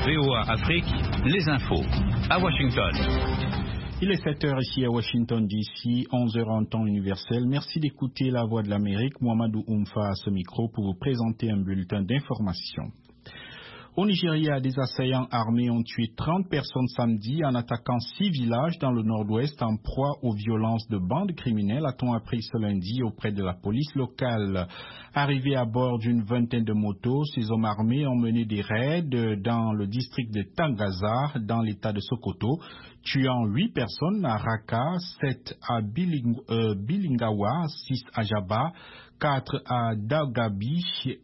VOA Afrique, les infos. À Washington. Il est 7h ici à Washington DC, 11h en temps universel. Merci d'écouter La Voix de l'Amérique. Mohamedou Oumfa à ce micro pour vous présenter un bulletin d'information. Au Nigeria, des assaillants armés ont tué 30 personnes samedi en attaquant 6 villages dans le nord-ouest en proie aux violences de bandes criminelles, a-t-on appris ce lundi auprès de la police locale. Arrivés à bord d'une vingtaine de motos, ces hommes armés ont mené des raids dans le district de Tangaza, dans l'état de Sokoto, tuant 8 personnes à Raka, 7 à Bilingawa, 6 à Jaba, 4 à Dagabi,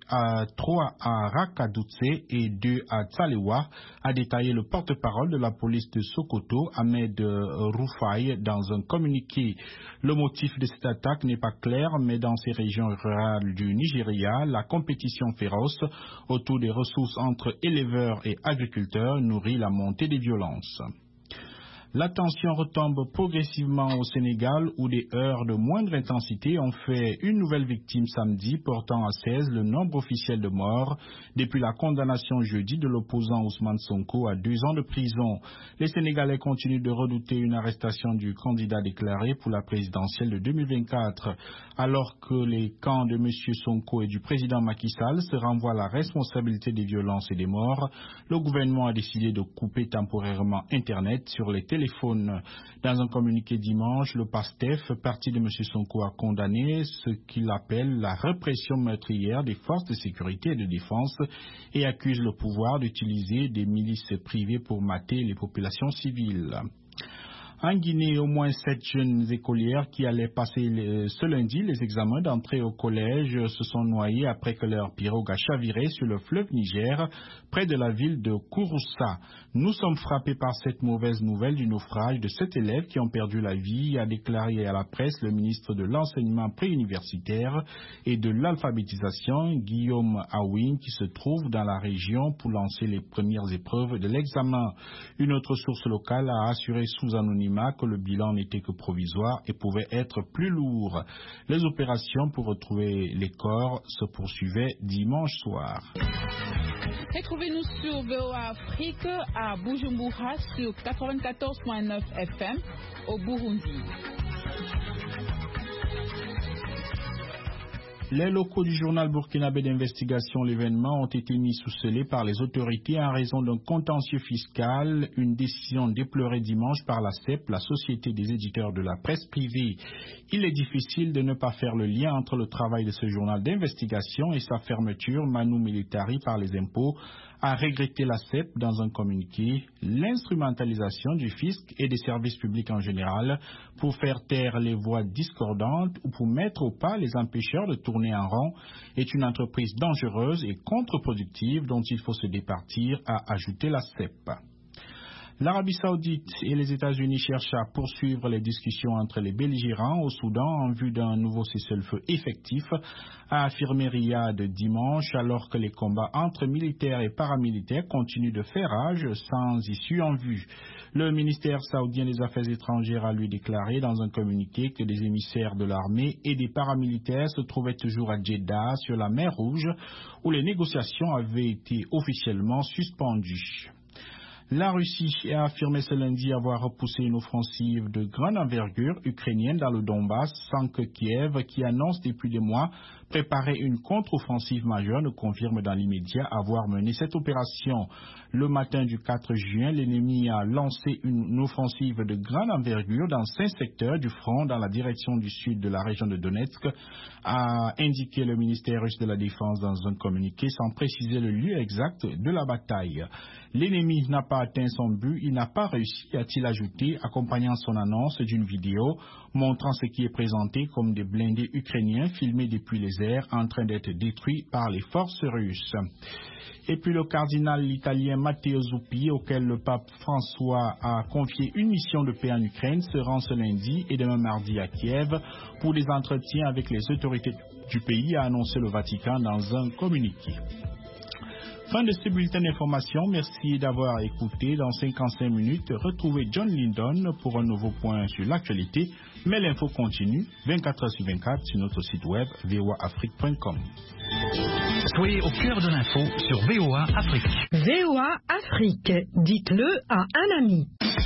3 à Rakadoutse et 2 à Tsalewa, a détaillé le porte-parole de la police de Sokoto, Ahmed Rufai, dans un communiqué. Le motif de cette attaque n'est pas clair, mais dans ces régions rurales du Nigeria, la compétition féroce autour des ressources entre éleveurs et agriculteurs nourrit la montée des violences. La tension retombe progressivement au Sénégal où des heurts de moindre intensité ont fait une nouvelle victime samedi, portant à 16 le nombre officiel de morts depuis la condamnation jeudi de l'opposant Ousmane Sonko à 2 ans de prison. Les Sénégalais continuent de redouter une arrestation du candidat déclaré pour la présidentielle de 2024. Alors que les camps de M. Sonko et du président Macky Sall se renvoient la responsabilité des violences et des morts, le gouvernement a décidé de couper temporairement Internet sur les téléphones. Dans un communiqué dimanche, le PASTEF, parti de M. Sonko, a condamné ce qu'il appelle la répression meurtrière des forces de sécurité et de défense et accuse le pouvoir d'utiliser des milices privées pour mater les populations civiles. En Guinée, au moins 7 jeunes écolières qui allaient passer ce lundi les examens d'entrée au collège se sont noyés après que leur pirogue a chaviré sur le fleuve Niger, près de la ville de Kouroussa. Nous sommes frappés par cette mauvaise nouvelle du naufrage de 7 élèves qui ont perdu la vie, a déclaré à la presse le ministre de l'enseignement préuniversitaire et de l'alphabétisation, Guillaume Awin, qui se trouve dans la région pour lancer les premières épreuves de l'examen. Une autre source locale a assuré sous anonymat que le bilan n'était que provisoire et pouvait être plus lourd. Les opérations pour retrouver les corps se poursuivaient dimanche soir. Retrouvez-nous sur VOA Afrique à Bujumbura sur 94.9 FM au Burundi. Les locaux du journal burkinabé d'investigation L'événement ont été mis sous scellé par les autorités en raison d'un contentieux fiscal, une décision déplorée dimanche par la CEP, la Société des éditeurs de la presse privée. Il est difficile de ne pas faire le lien entre le travail de ce journal d'investigation et sa fermeture manu militari par les impôts, a regretté la CEP dans un communiqué. L'instrumentalisation du fisc et des services publics en général pour faire taire les voix discordantes ou pour mettre au pas les empêcheurs de tourner en rond est une entreprise dangereuse et contre-productive dont il faut se départir, a ajouté la CEP. L'Arabie Saoudite et les États-Unis cherchent à poursuivre les discussions entre les belligérants au Soudan en vue d'un nouveau cessez-le-feu effectif, a affirmé Riyad dimanche, alors que les combats entre militaires et paramilitaires continuent de faire rage sans issue en vue. Le ministère saoudien des Affaires étrangères a lui déclaré dans un communiqué que des émissaires de l'armée et des paramilitaires se trouvaient toujours à Jeddah sur la mer Rouge, où les négociations avaient été officiellement suspendues. La Russie a affirmé ce lundi avoir repoussé une offensive de grande envergure ukrainienne dans le Donbass sans que Kiev, qui annonce depuis des mois préparer une contre-offensive majeure, ne confirme dans l'immédiat avoir mené cette opération. Le matin du 4 juin, l'ennemi a lancé une offensive de grande envergure dans 5 secteurs du front dans la direction du sud de la région de Donetsk, a indiqué le ministère russe de la Défense dans un communiqué sans préciser le lieu exact de la bataille. L'ennemi n'a pas atteint son but, il n'a pas réussi, a-t-il ajouté, accompagnant son annonce d'une vidéo montrant ce qui est présenté comme des blindés ukrainiens filmés depuis les airs en train d'être détruits par les forces russes. Et puis le cardinal italien Matteo Zuppi, auquel le pape François a confié une mission de paix en Ukraine, se rend ce lundi et demain mardi à Kiev pour des entretiens avec les autorités du pays, a annoncé le Vatican dans un communiqué. Fin de ce bulletin d'information. Merci d'avoir écouté. Dans 55 minutes, retrouvez John Lindon pour un nouveau point sur l'actualité. Mais l'info continue 24h sur 24 sur notre site web voaafrique.com. Soyez au cœur de l'info sur VOA Afrique. VOA Afrique, dites-le à un ami.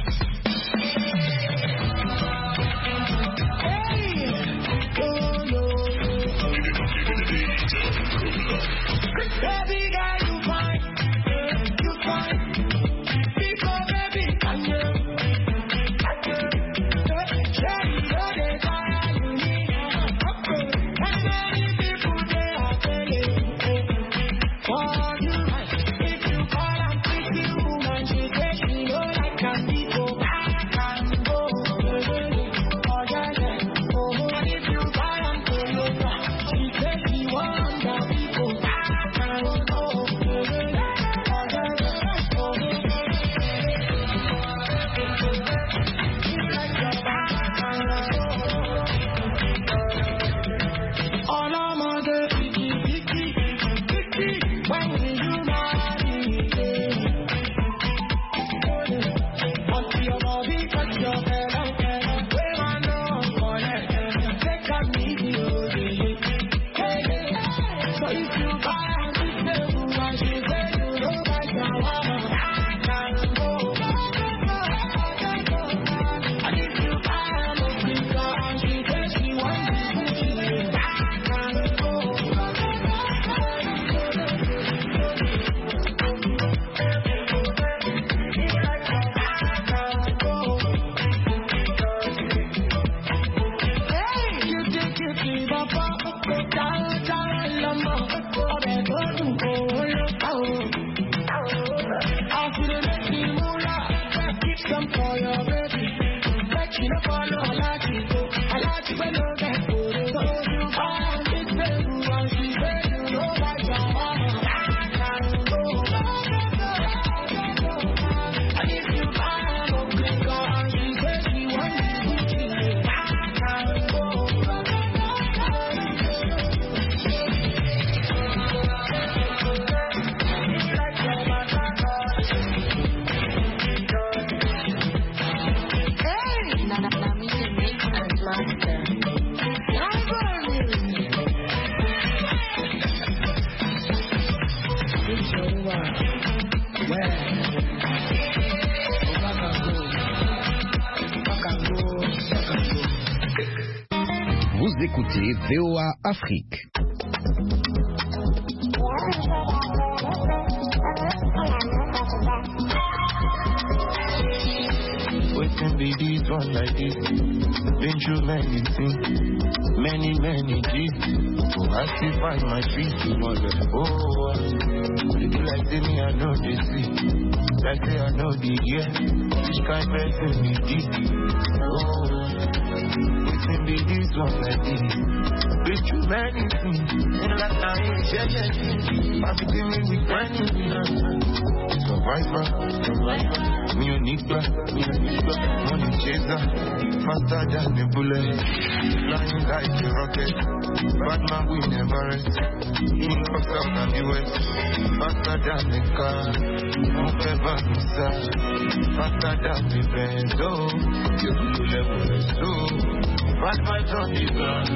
Vous écoutez VOA Afrique. Waiting be this one like this. Been through many things, many G's. Oh, I still find my feet. Oh, you do like say me, I know the see. Like say I know the year. Which kind person me deep? Oh, waiting be this one like this. Been through many things, in like I ain't yeah. I've been me with many Survivor. Me a nigga, money chaser, faster than the bullet, flying like a rocket. Bad man we never rest. In faster than the west, faster than the car. Move ever inside, faster than the Benz. Oh, you blue level is so. Bad vibes on the ground.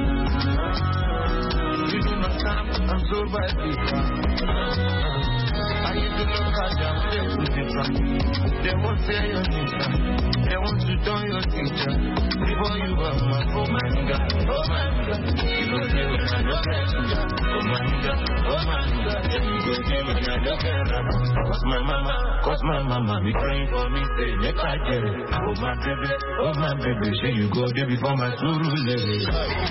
Living my time, I'm so bad because I used to look at them, they would different. They won't say your teacher. They want to turn your teacher. Before you were my oh my God. You go say when I don't get you. Oh my God. You go say when I don't get you. Cause my mama be praying for me, say make I get it. Oh my baby, say you go there before my suru lady.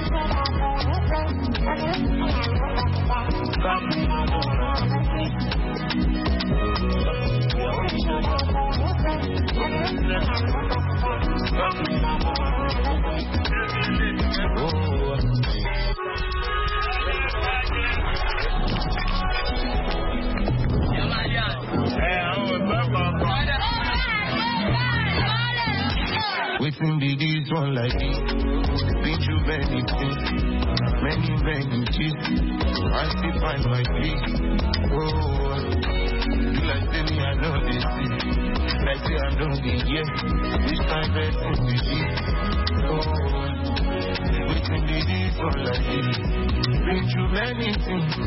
Waiting be this one like this. Been through many things, many G's. I still find my peace. Oh, you like say me, I know this. Like say I know the year. Which time person we see? Oh, waiting be this one like this. Been through many things,